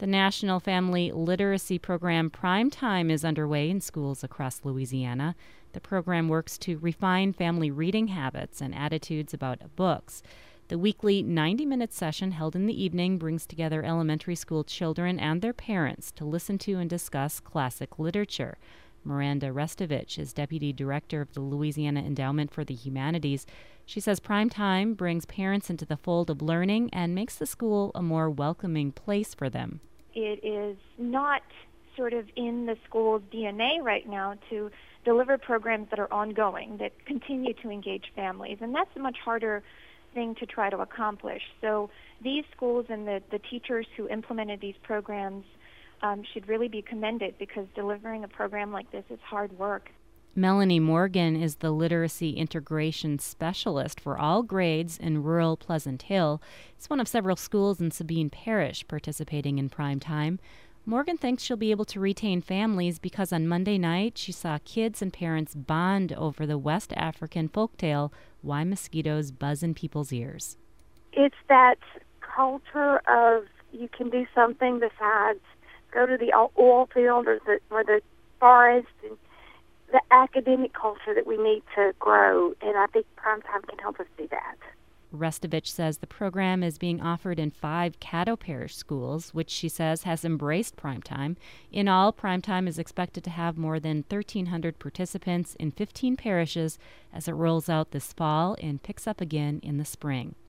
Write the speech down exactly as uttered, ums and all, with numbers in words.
The National Family Literacy Program Primetime is underway in schools across Louisiana. The program works to refine family reading habits and attitudes about books. The weekly ninety-minute session held in the evening brings together elementary school children and their parents to listen to and discuss classic literature. Miranda Restovich is Deputy Director of the Louisiana Endowment for the Humanities. She says prime time brings parents into the fold of learning and makes the school a more welcoming place for them. It is not sort of in the school's D N A right now to deliver programs that are ongoing, that continue to engage families, and that's a much harder thing to try to accomplish. So these schools and the, the teachers who implemented these programs um, should really be commended, because delivering a program like this is hard work. Melanie Morgan is the Literacy Integration Specialist for all grades in rural Pleasant Hill. It's one of several schools in Sabine Parish participating in prime time. Morgan thinks she'll be able to retain families because on Monday night she saw kids and parents bond over the West African folktale, Why Mosquitoes Buzz in People's Ears. It's that culture of you can do something besides go to the oil field or the, or the forest, and the academic culture that we need to grow, and I think primetime can help us do that. Restovich says the program is being offered in five Caddo Parish schools, which she says has embraced primetime. In all, primetime is expected to have more than thirteen hundred participants in fifteen parishes as it rolls out this fall and picks up again in the spring.